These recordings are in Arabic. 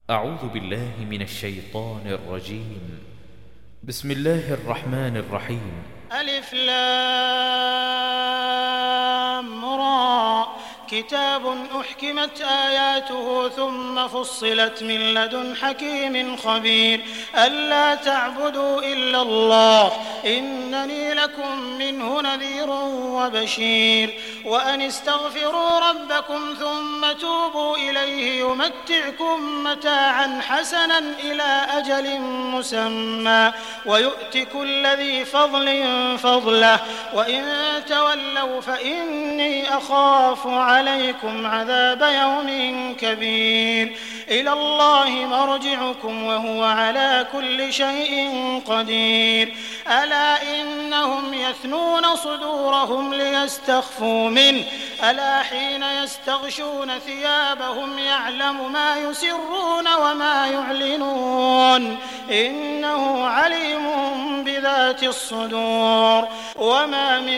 أعوذ بالله من الشيطان الرجيم. بسم الله الرحمن الرحيم. ألف لام را كتاب أحكمت آياته ثم فصلت من لدن حكيم خبير ألا تعبدوا إلا الله إنني لكم منه نذير وبشير وأن استغفروا ربكم ثم توبوا إليه يمتعكم متاعا حسنا إلى أجل مسمى ويؤت كل ذي فضل فضله وإن تولوا فإني أخاف عليكم عذاب يوم كبير إلى الله مرجعكم وهو على كل شيء قدير ألا إنهم يثنون صدورهم ليستخفوا منه ألا حين يستغشون ثيابهم يعلم ما يسرون وما يعلنون إنه عليم بذات الصدور وما من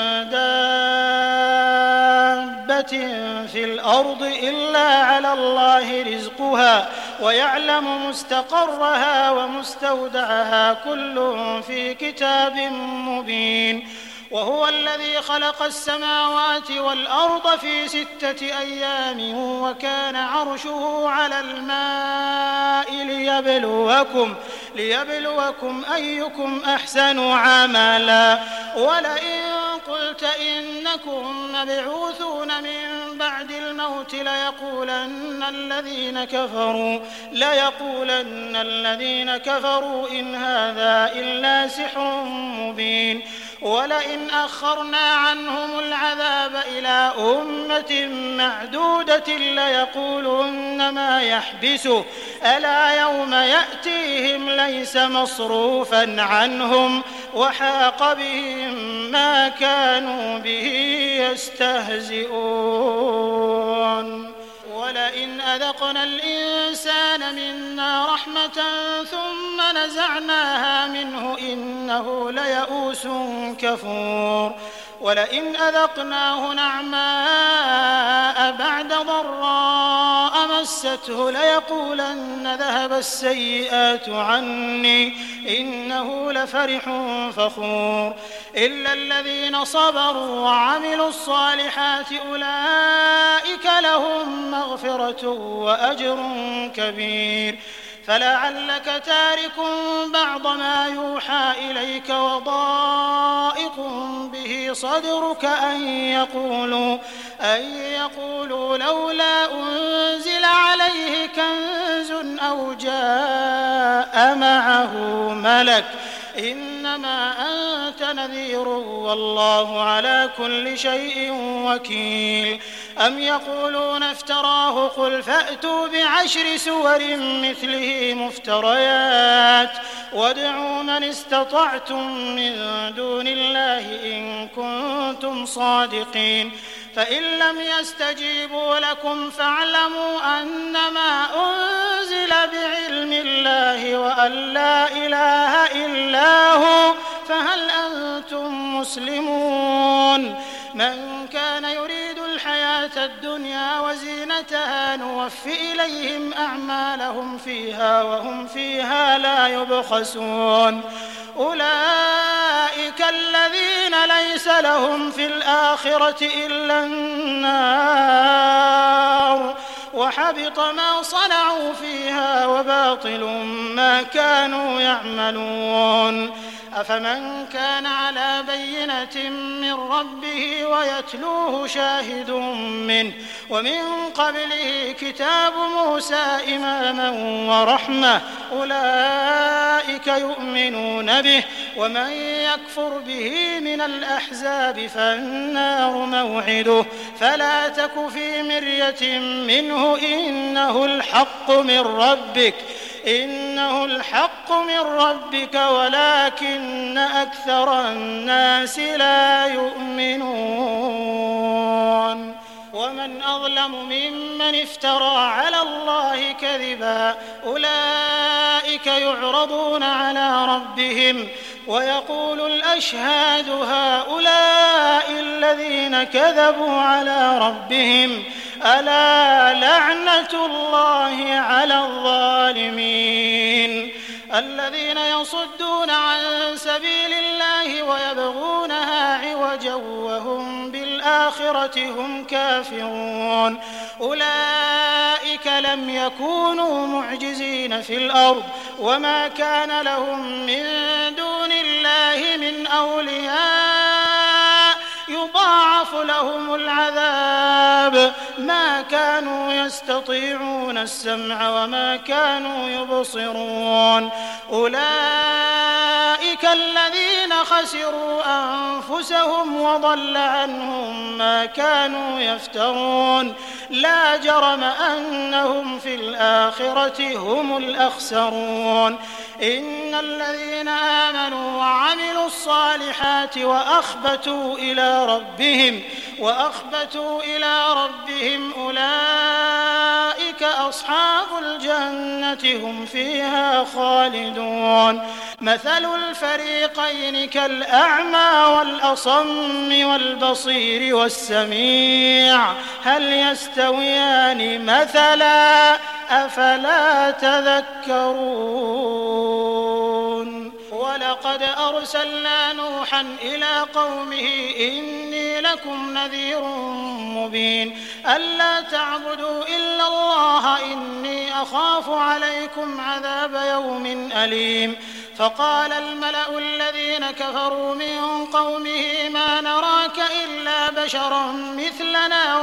دابة في الأرض إلا على الله رزقها ويعلم مستقرها ومستودعها كل في كتاب مبين وهو الذي خلق السماوات والأرض في 6 أيام وكان عرشه على الماء ليبلوكم أيكم أحسن عملا ولئن قلت إنكم مبعوثون من بعد الموت ليقولن الذين كفروا إن هذا إلا سحر مبين ولئن أخرنا عنهم العذاب إلى أمة معدودة ليقولن ما يحبسه ألا يوم يأتيهم ليس مصروفا عنهم وحاق بهم ما كانوا به يستهزئون ولئن أذقنا الإنسان منا رحمة ثم نزعناها منه إنه ليئوس كفور ولئن أذقناه نعماء بعد ضراء مسته ليقولن ذهب السيئات عني إنه لفرح فخور إلا الذين صبروا وعملوا الصالحات أولئك لهم مغفرة وأجر كبير فلعلك تارك بعض ما يوحى إليك وضائق به صدرك أن يقولوا لولا أنزل عليه كنز أو جاء معه ملك إنما أنت نذير والله على كل شيء وكيل أم يقولون افتراه قل فأتوا ب10 سور مثله مفتريات وادعوا من استطعتم من دون الله إن كنتم صادقين فإن لم يستجيبوا لكم فاعلموا أنما أنزل بعلم الله وأن لا إله إلا هو فهل أنتم مسلمون من كان يريد الحياة الدنيا وزينتها نوفي إليهم أعمالهم فيها وهم فيها لا يبخسون أولئك الذين ليس لهم في الآخرة إلا النار وحبط ما صنعوا فيها وباطل ما كانوا يعملون أفمن كان على بينة من ربه ويتلوه شاهد منه ومن قبله كتاب موسى إماما ورحمة أولئك يؤمنون به ومن يكفر به من الأحزاب فالنار موعده فلا تك في مرية منه إنه الحق من ربك ولكن أكثر الناس لا يؤمنون ومن أظلم ممن افترى على الله كذبا أولئك يعرضون على ربهم ويقول الأشهاد هؤلاء الذين كذبوا على ربهم ألا لعنة الله على الظالمين. الذين يصدون عن سبيل الله ويبغونها عوجا وهم بالآخرة هم كافرون أولئك لم يكونوا معجزين في الأرض وما كان لهم من دون الله من أولياء يضاعف لهم العذاب ما كانوا يستطيعون السمع وما كانوا يبصرون أولئك الذين خسروا أنفسهم وضل عنهم ما كانوا يفترون لا جرم أنهم في الآخرة هم الأخسرون إن الذين آمنوا وعملوا الصالحات وأخبتوا إلى ربهم أولئك أصحاب الجنة هم فيها خالدون مثل الفريقين كالأعمى والأصم والبصير والسميع هل يستويان مثلا أفلا تذكرون ولقد أرسلنا نوحا إلى قومه إني لكم نذير مبين ألا تعبدوا إلا الله إني أخاف عليكم عذاب يوم أليم فقال الملأ الذين كفروا من قومه ما نراك إلا بشرا مثلنا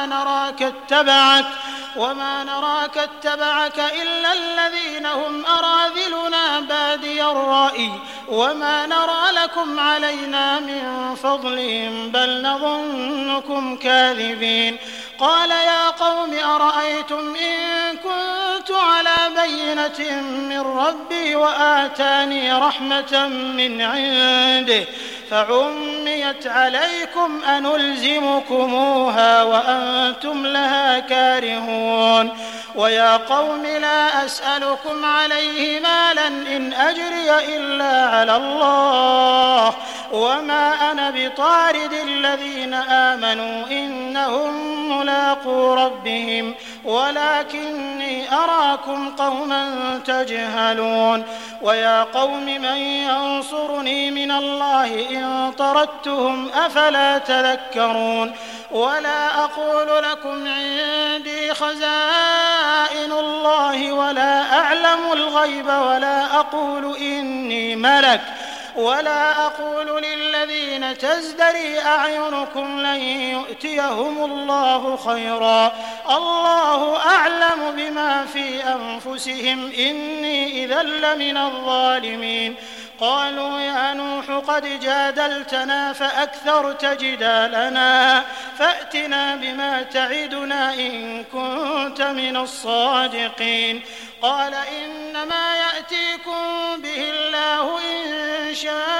وما نراك اتبعك إلا الذين هم أراذلنا بادي الرأي وما نرى لكم علينا من فضل بل نظنكم كاذبين قال يا قوم أرأيتم إن كنت على بينة من ربي وآتاني رحمة من عنده فعميت عليكم أنلزمكموها وأنتم لها كارهون ويا قوم لا أسألكم عليه مالا إن أجري إلا على الله وما أنا بطارد الذين آمنوا إنهم ملاقو ربهم ولكني أراكم قوما تجهلون ويا قوم من ينصرني من الله إن طردتهم أفلا تذكرون ولا أقول لكم عندي خزائن الله ولا أعلم الغيب ولا أقول إني ملك ولا أقول للذين تزدري أعينكم لن يؤتيهم الله خيرا الله أعلم بما في أنفسهم إني إذا لمن الظالمين قالوا يا نوح قد جادلتنا فأكثرت جدالنا فأتنا بما تعدنا إن كنت من الصادقين قال إنما يأتيكم به الله إن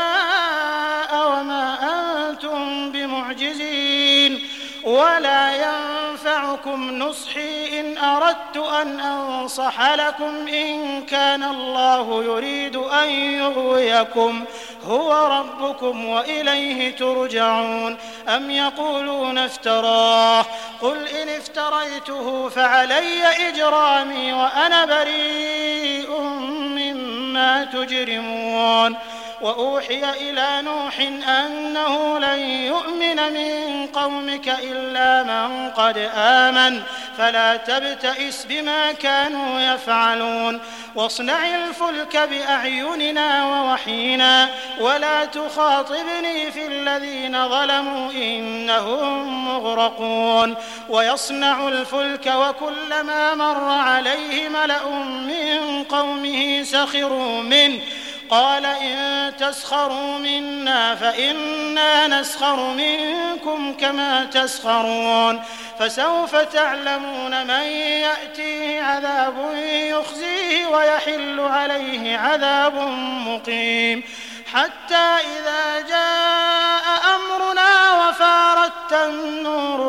شاء وما أنتم بمعجزين ولا ينفعكم نصحي إن أردت أن أنصح لكم إن كان الله يريد أن يغويكم هو ربكم وإليه ترجعون أم يقولون افتراه قل إن افتريته فعلي إجرامي وأنا بريء مما تجرمون وأوحي إلى نوح أنه لن يؤمن من قومك إلا من قد آمن فلا تبتئس بما كانوا يفعلون واصنع الفلك بأعيننا ووحينا ولا تخاطبني في الذين ظلموا إنهم مغرقون ويصنع الفلك وكلما مر عليه ملأ من قومه سخروا منه قال إن تسخروا منا فإنا نسخر منكم كما تسخرون فسوف تعلمون من يأتيه عذاب يخزيه ويحل عليه عذاب مقيم حتى إذا جاء أمرنا وفارت النور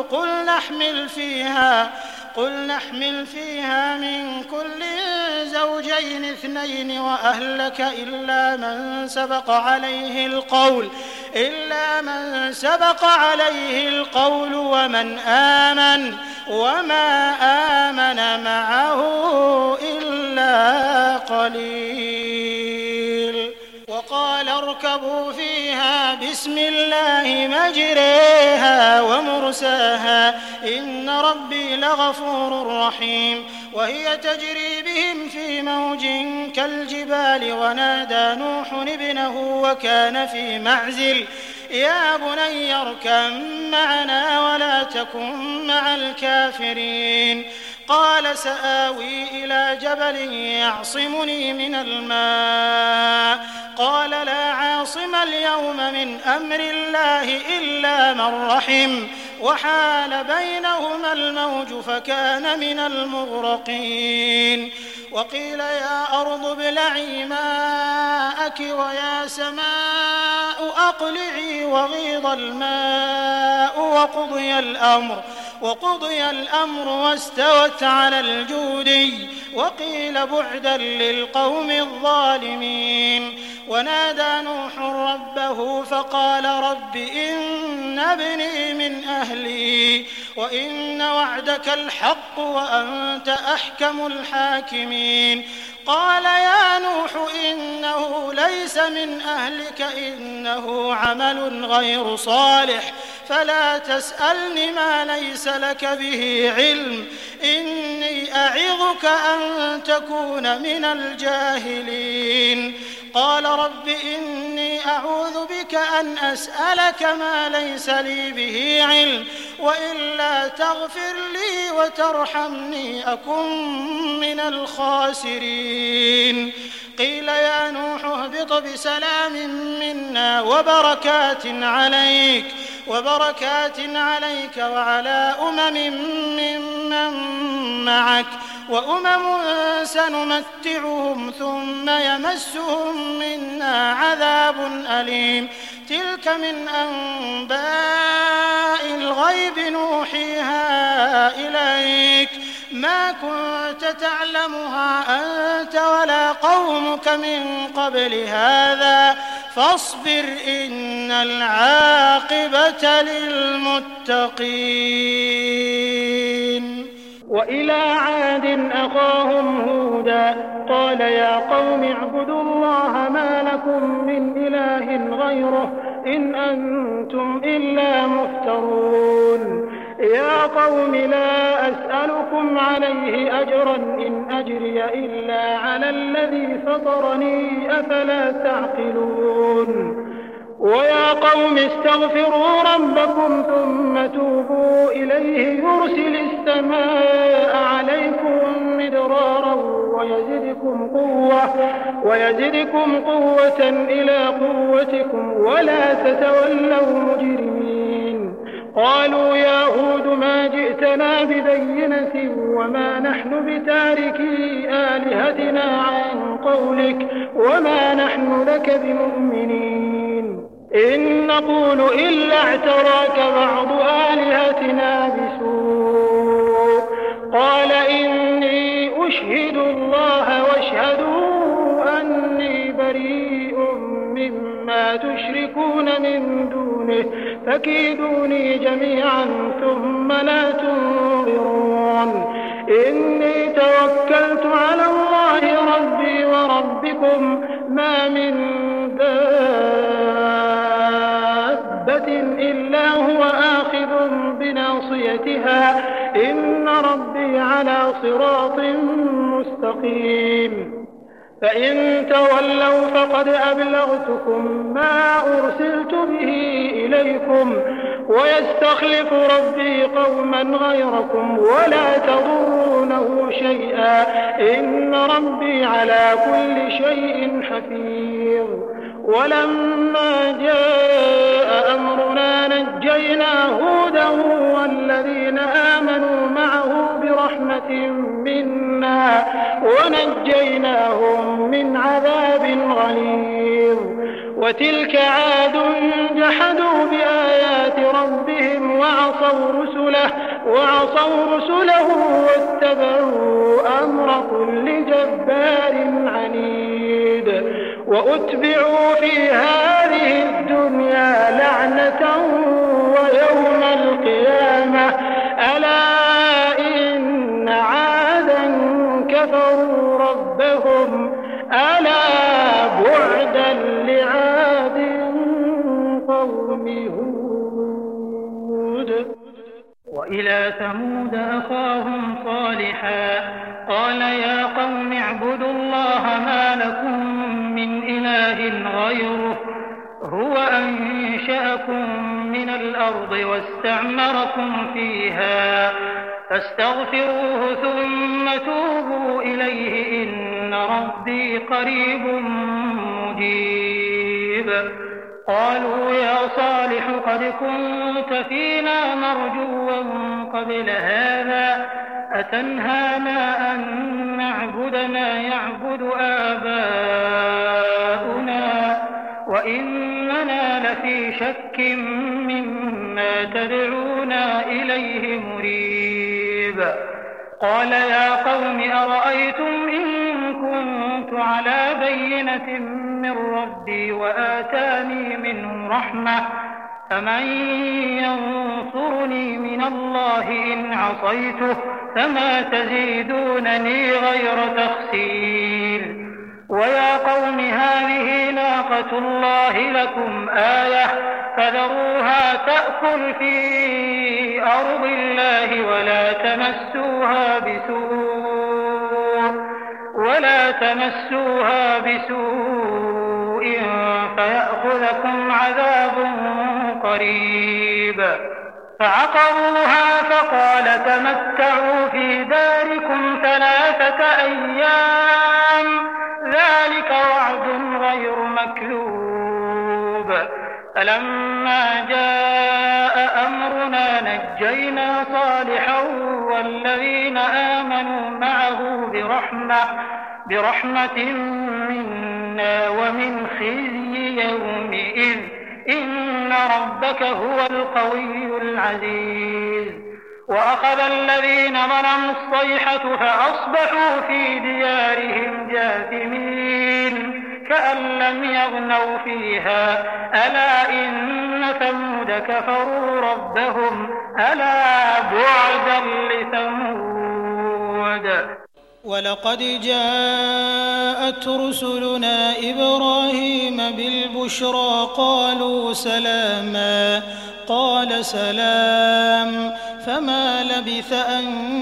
قل نحمل فيها من كل زوجين اثنين وأهلك إلا من سبق عليه القول ومن آمن وما آمن معه إلا قليل. وقال اركبوا فيها بسم الله مجريها ومرساها إن ربي لغفور رحيم. وهي تجري بهم في موج كالجبال ونادى نوح ابنه وكان في معزل يا بني اركب معنا ولا تكن مع الكافرين. قال سآوي إلى جبل يعصمني من الماء قال لا عاصم اليوم من أمر الله إلا من رحم وحال بينهما الموج فكان من المغرقين. وقيل يا أرض ابلعي ماءك ويا سماء أقلعي وغيض الماء وقضي الأمر واستوت على الجودي وقيل بعدا للقوم الظالمين. ونادى نوح ربه فقال رب إن ابني من أهلي وإن وعدك الحق وأنت أحكم الحاكمين. قال يا نوح إنه ليس من أهلك إنه عمل غير صالح فلا تسألني ما ليس لك به علم إني أعظك أن تكون من الجاهلين. قال رب إني أعوذ بك أن أسألك ما ليس لي به علم وإلا تغفر لي وترحمني أكن من الخاسرين. قيل يا نوح اهبط بسلام منا وبركات عليك وعلى ممن معك وأمم سنمتعهم ثم يمسهم منا عذاب أليم. تلك من أنباء الغيب نوحيها إليك ما كنت تعلمها أنت ولا قومك من قبل هذا فاصبر إن العاقبة للمتقين. وإلى عاد أخاهم هودا قال يا قوم اعبدوا الله ما لكم من إله غيره إن أنتم إلا مفترون. يا قوم لا أسألكم عليه أجرا إن أجري إلا على الذي فطرني أفلا تعقلون. ويا قوم استغفروا ربكم ثم توبوا إليه يرسل السماء عليكم مدرارا ويزدكم قوة إلى قوتكم ولا تتولوا مجرمين. قالوا يا هود ما جئتنا ببينة وما نحن بتاركي آلهتنا عن قولك وما نحن لك بمؤمنين إن نقول إلا اعتراك بعض آلهتنا بسوء. قال إني أشهد الله واشهدوا أني بريء مما تشركون من دونه فكيدوني جميعا ثم لا تنظرون. إني توكلت على الله ربي وربكم ما من دابة إلا هو آخذ بناصيتها إن ربي على صراط مستقيم. فإن تولوا فقد أبلغتكم ما أرسلت به إليكم ويستخلف ربي قوما غيركم ولا تضرونه شيئا إن ربي على كل شيء حفيظ. ولما جاء أمرنا نجينا هودا والذين آمنوا معه برحمة منا ونجيناهم من عذاب غليظ. وتلك عاد جحدوا بآيات ربهم وعصوا رسله واتبعوا أمر كل جبار عنيد. وأتبعوا في هذه الدنيا لعنة ويوم القيامة ألا ألا بعدا لعاد قوم هود. وإلى ثمود أخاهم صالحا قال يا قوم اعبدوا الله ما لكم من إله غيره هو أنشأكم من الأرض واستعمركم فيها فاستغفروه ثم توبوا إليه إن ربي قريب مجيب. قالوا يا صالح قد كنت فينا مرجوا قبل هذا أتنهانا أن نعبد ما يعبد آباؤنا وإننا لفي شك مما تدعونا إليه مريب. قال يا قوم أرأيتم إن كنت على بينة من ربي وآتاني منه رحمة فمن ينصرني من الله إن عصيته فما تزيدونني غير تخسير. ويا قوم هذه ناقة الله لكم آية فذروها تأكل في أرض الله ولا تمسوها بسوء فيأخذكم عذاب قريب. فعقروها فقال تمتعوا في داركم 3 أيام ذلك وعد غير مكذوب. فلما جاء أمرنا نجينا صالحا والذين آمنوا معه برحمة منا ومن خزي يومئذ إن ربك هو القوي العزيز. وأخذ الذين ظلموا الصيحة فأصبحوا في ديارهم جاثمين كأن لم يغنوا فيها ألا إن ثمود كفروا ربهم ألا بعدا لثمود. ولقد جاءت رسلنا إبراهيم بالبشرى قالوا سلاما قال سلام فما لبث أن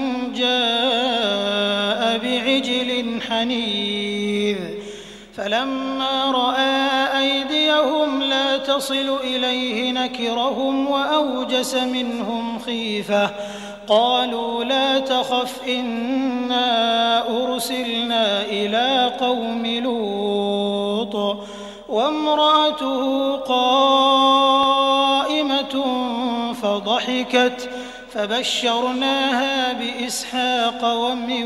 جاء بعجل حنيذ. فلما رأى أيديهم لا تصل إليه نكرهم وأوجس منهم خيفة قالوا لا تخف إنا أرسلنا إلى قوم لوط وامرأته قائمة فضحكت فبشرناها بإسحاق ومن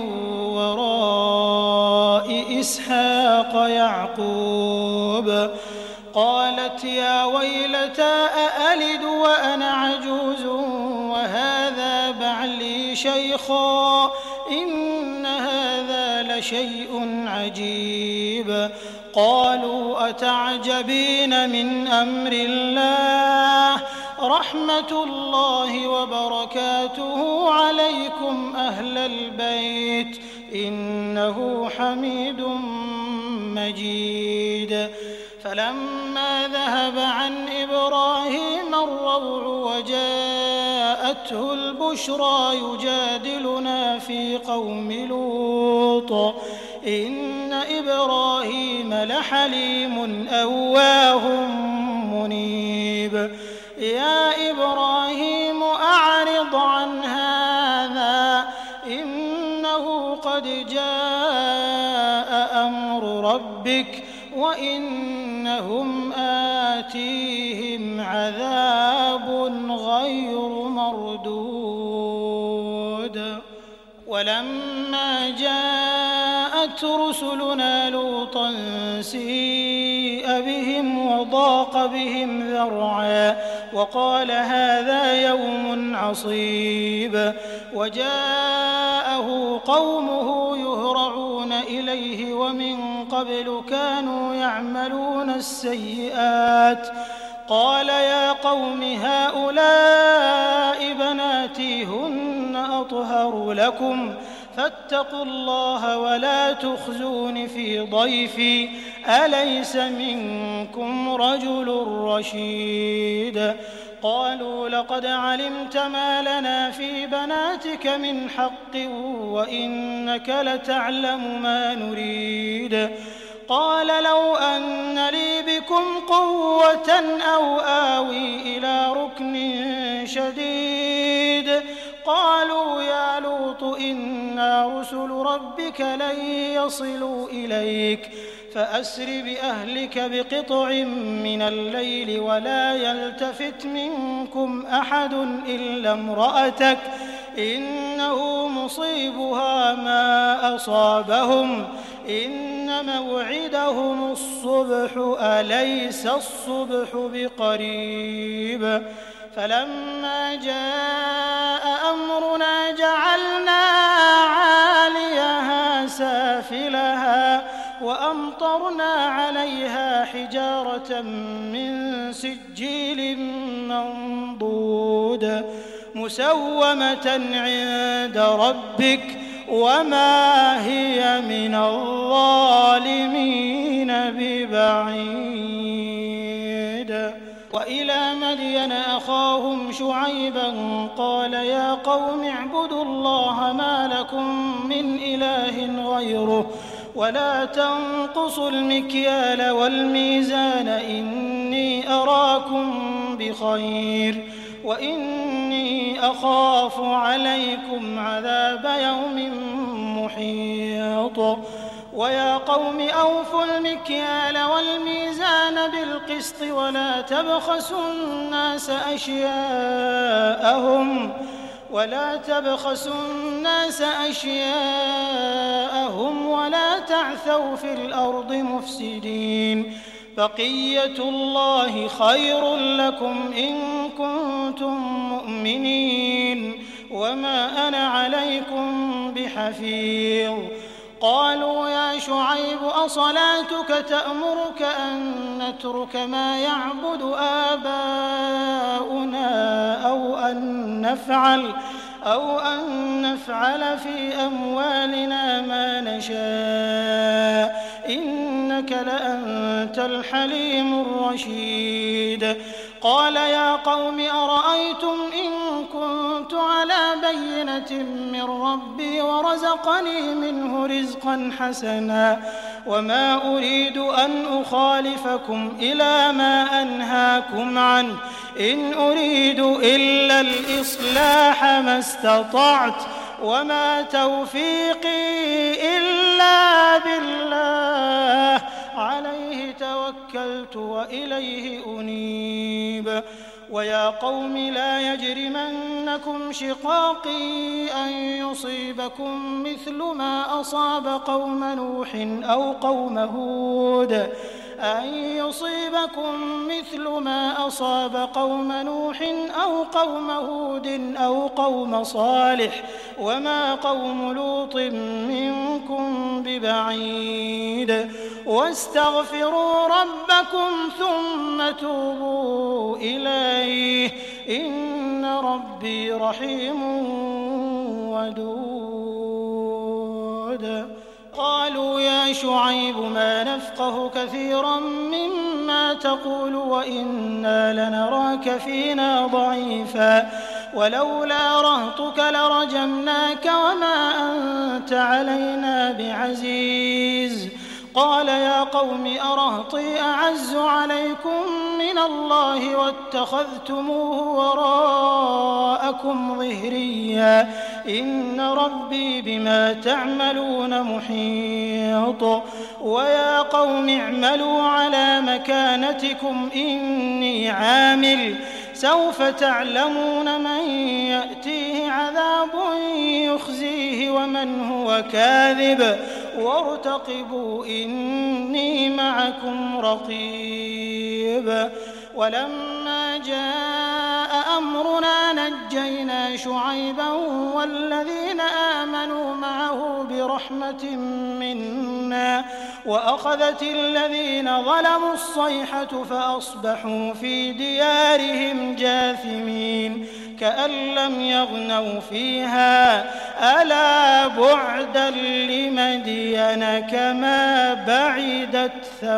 وراء إسحاق يعقوب. قالت يا ويلتى أألد وأنا عجوز وهذا بعلي شيخا إن هذا لشيء عجيب. قالوا أتعجبين من أمر الله رحمة الله وبركاته عليكم أهل البيت إنه حميد مجيد. فلما ذهب عن إبراهيم الروع وجاءته البشرى يجادلنا في قوم لوط إن إبراهيم لحليم أواه منيب. يا إبراهيم أعرض عن هذا إنه قد جاء أمر ربك وإنهم آتيهم عذاب غير مردود. ولما جاءت رسلنا لوطا سيء بهم وضاق بهم ذرعا وقال هذا يوم عصيب. وجاءه قومه يهرعون إليه ومن قبل كانوا يعملون السيئات قال يا قوم هؤلاء بناتي هن أطهر لكم فاتقوا الله ولا تخزون في ضيفي أليس منكم رجل رشيد قالوا لقد علمت ما لنا في بناتك من حق وإنك لتعلم ما نريد قال لو أن لي بكم قوة أو آوي إلى ركن شديد قالوا يا لوط إنا رسل ربك لن يصلوا إليك فأسر بأهلك بقطع من الليل ولا يلتفت منكم أحد إلا امرأتك إنه مصيبها ما أصابهم إن موعدهم الصبح أليس الصبح بقريب فلما جاء أمرنا جعلنا عاليها سافلها وأمطرنا عليها حجارة من سجيل منضود مسومة عند ربك وما هي من الظالمين ببعيد وإلى مدين أخاهم شعيبا قال يا قوم اعبدوا الله ما لكم من إله غيره ولا تنقصوا المكيال والميزان إني أراكم بخير وإني أخاف عليكم عذاب يوم محيط ويا قوم أوفوا المكيال والميزان بالقسط ولا تبخسوا الناس أشياءهم ولا تعثوا في الأرض مفسدين بقية الله خير لكم إن كنتم مؤمنين وما أنا عليكم بحفيظ قالوا يا شعيب أصلاتك تأمرك أن نترك ما يعبد آباؤنا أو أن نفعل في أموالنا ما نشاء إنك لأنت الحليم الرشيد قال يا قوم أرأيتم إن كنت على بينة من ربي ورزقني منه رزقا حسنا وما أريد أن أخالفكم إلى ما أنهاكم عنه إن أريد إلا الإصلاح ما استطعت وما توفيقي إلا بالله عليه توكلت وإليه أنيب ويا قوم لا يجرمنكم شقاقي أن يصيبكم مثل ما أصاب قوم نوح أو قوم هود أو قوم صالح وما قوم لوط منكم ببعيد واستغفروا ربكم ثم توبوا إليه إن ربي رحيم ودود قالوا يا شعيب ما نفقه كثيرا مما تقول وإنا لنراك فينا ضعيفا ولولا رهطك لرجمناك وما أنت علينا بعزيز قال يا قوم أرهطي أعز عليكم من الله واتخذتموه وراءكم ظهريا إن ربي بما تعملون محيط ويا قوم اعملوا على مكانتكم إني عامل سوف تعلمون من يأتيه عذاب يخزيه ومن هو كاذب وارتقبوا إني معكم رقيب ولما جاء أمرنا نجينا شعيبا والذين آمنوا معه برحمة منا وأخذت الذين ظلموا الصيحة فأصبحوا في ديارهم جاثمين كأن لم يغنوا فيها ألا بعدا لمدين كما بعدت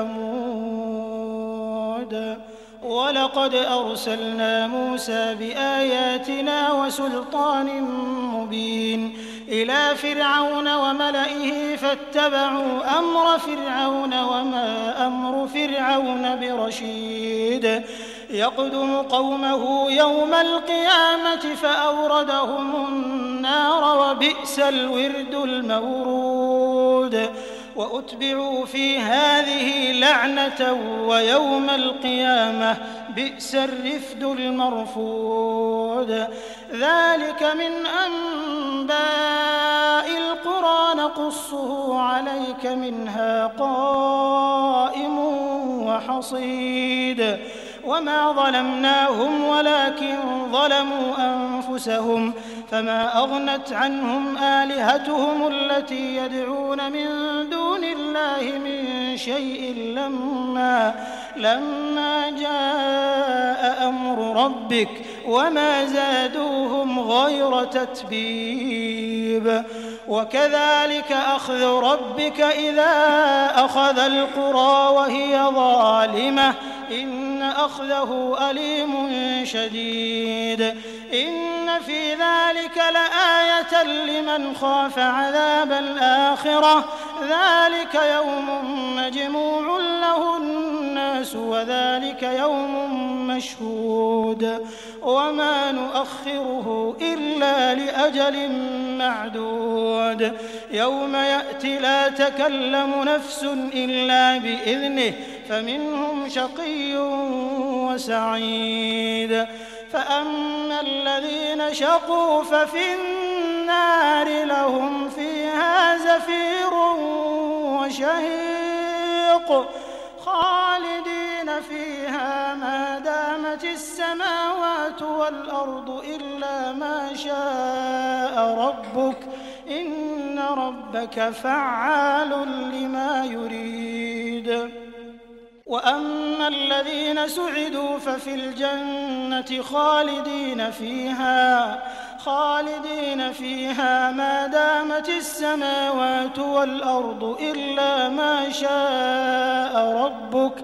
ثمود ولقد أرسلنا موسى بآياتنا وسلطان مبين إلى فرعون وملئه فاتبعوا أمر فرعون وما أمر فرعون برشيد يقدم قومه يوم القيامة فأوردهم النار وبئس الورد المورود وأتبعوا في هذه لعنة ويوم القيامة بئس الرفد المرفود ذلك من أنباء القرى نقصه عليك منها قائم وحصيد وما ظلمناهم ولكن ظلموا أنفسهم فما أغنت عنهم آلهتهم التي يدعون من دون الله من شيء لما جاء أمر ربك وما زادوهم غير تتبيب وكذلك أخذ ربك إذا أخذ القرى وهي ظالمة إن أخذه أليم شديد إن في ذلك لآية لمن خاف عذاب الآخرة ذلك يوم مجموع له الناس وذلك يوم مشهود وما نؤخره إلا لأجل معدود يوم يأتي لا تكلم نفس إلا بإذنه فمنهم شقي وسعيد فأما الذين شقوا ففي النار لهم فيها زفير وشهيق خالدين فيها ما دامت السماوات والأرض إلا ما شاء ربك إن ربك فعال لما يريد وأما الذين سعدوا ففي الجنة خالدين فيها ما دامت السماوات والأرض إلا ما شاء ربك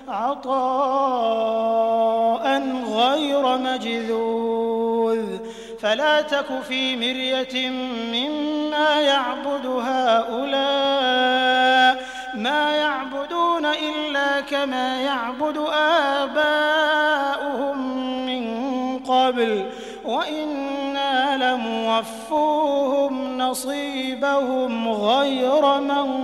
عطاء غير مجذوذ فلا تك في مرية مما يعبد هؤلاء ما يعبدون إلا كما يعبد آباؤهم من قبل وإنا لموفوهم نصيبهم غير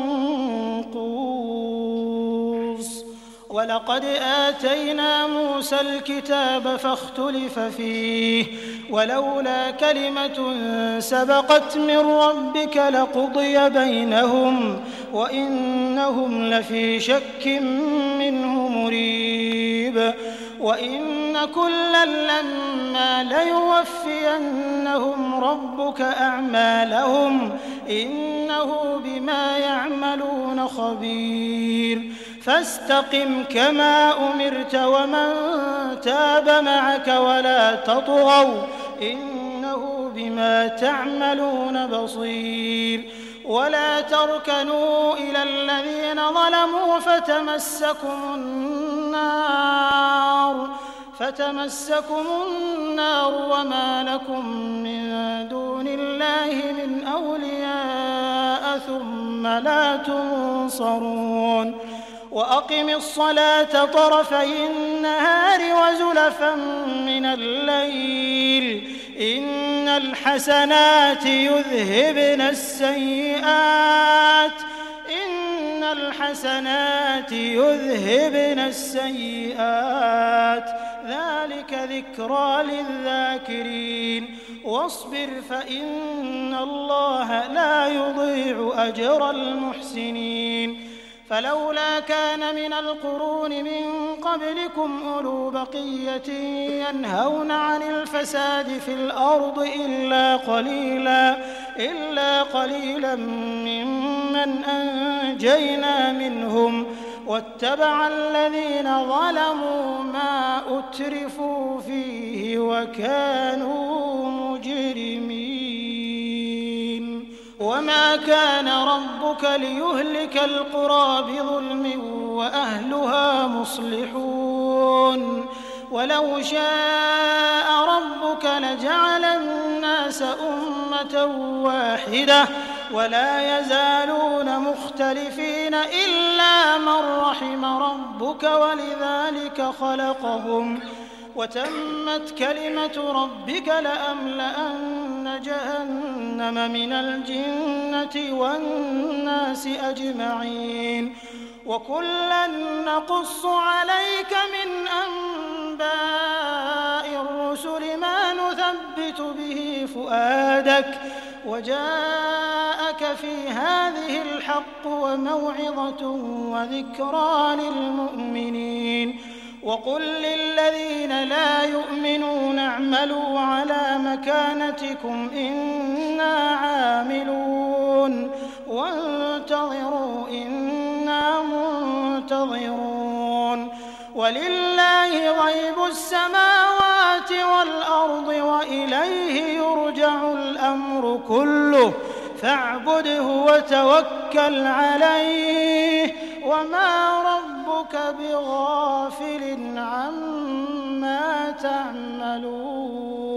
منقوص ولقد آتينا موسى الكتاب فاختلف فيه ولولا كلمة سبقت من ربك لقضي بينهم وإنهم لفي شك منه مريب وإن كلا لما ليوفينهم ربك أعمالهم إنه بما يعملون خبير فاستقم كما أمرت ومن تاب معك ولا تطغوا إنه بما تعملون بصير ولا تركنوا إلى الذين ظلموا فتمسكم النار وما لكم من دون الله من أولياء ثم لا تنصرون وأقم الصلاة طرفي النهار وزلفا من الليل إن الحسنات يذهبن السيئات ذلك ذكرى للذاكرين واصبر فإن الله لا يضيع أجر المحسنين فلولا كان من القرون من قبلكم أولو بقية ينهون عن الفساد في الأرض إلا قليلا ممن أنجينا منهم واتبع الذين ظلموا ما أترفوا فيه وكانوا مجرمين وما كان ربك ليهلك القرى بظلم وأهلها مصلحون ولو شاء ربك لجعل الناس أمة واحدة ولا يزالون مختلفين إلا من رحم ربك ولذلك خلقهم وتمت كلمة ربك لأملأن جهنم من الجنة والناس أجمعين وكلا نقص عليك من أنباء الرسل ما نثبت به فؤادك وجاءك في هذه الحق وموعظة وذكرى للمؤمنين وقل للذين لا يؤمنون اعملوا على مكانتكم إنا عاملون وانتظروا إنا منتظرون ولله غيب السماوات والأرض وإليه يرجع الأمر كله فاعبده وتوكل عليه وما ربك بغافل عما تعملون